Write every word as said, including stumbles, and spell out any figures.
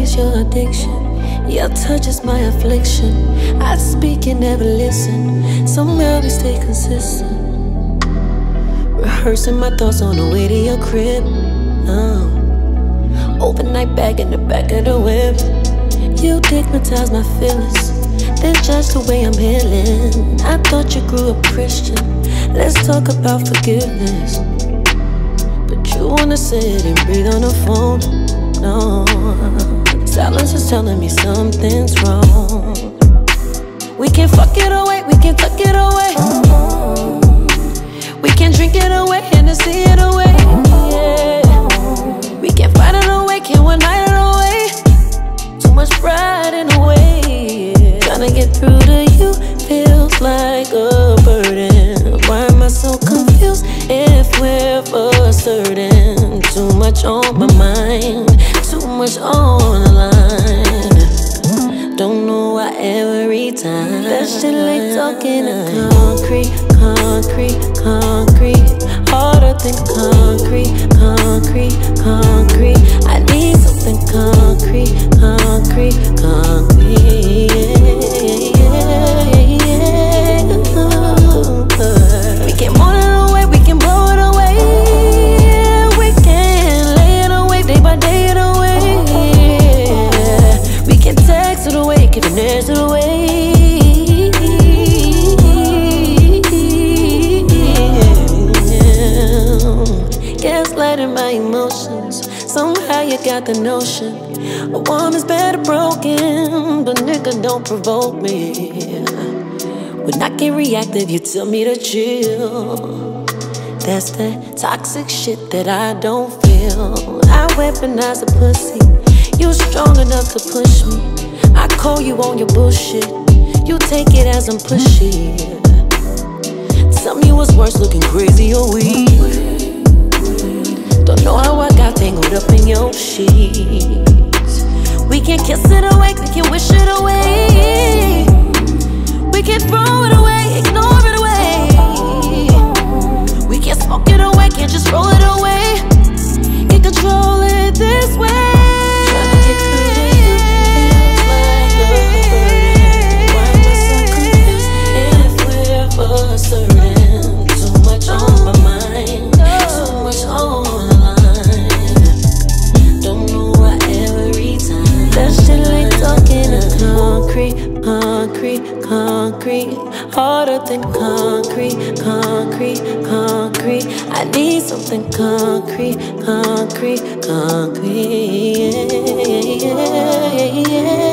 body's your addiction. Your touch is my affliction. I speak and never listen. Somehow we stay consistent. Rehearsing my thoughts on the way to your crib. No. Overnight back in the back of the whip. You digmatize my feelings, then judge the way I'm healing. I thought you grew up Christian. Let's talk about forgiveness. But you wanna sit and breathe on the phone. No, silence is telling me something's wrong. We can fuck it away, we can tuck it away. We can drink it away and then see it away. Yeah. We can fight it away, can one night it away. Too much pride in the way. Trying to get through to you feels like a burden. Why am I so confused if we're for certain? Too much on my mind, too much on the line. Don't know why every time that shit like talking to concrete, concrete, concrete. Harder than concrete, concrete, concrete. I need something concrete, concrete, concrete. We can moan it away, we can blow it away. We can lay it away, day by day it away. We can text it away, can finesse it away. Gaslighting my emotions. Somehow you got the notion a woman's better broken, but nigga don't provoke me. When I get reactive, you tell me to chill. That's that toxic shit that I don't feel. I weaponize a pussy. You strong enough to push me. I call you on your bullshit. You take it as I'm pushy. Tell me what's worse, looking crazy or weak. Don't know how I got tangled up in your sheets. We can kiss it away, we can wish it away. We can throw it away, ignore it away. We can smoke it away, can't just roll it away. Can't control it this way. Trying to get through to you feels like a burden. Why am I so confused if we're for certain? Too much on my mind, too much on the line. Don't know why every time that shit like talking to concrete, concrete, concrete. Harder than concrete, concrete, concrete. I need something concrete, concrete, concrete. Yeah, yeah, yeah.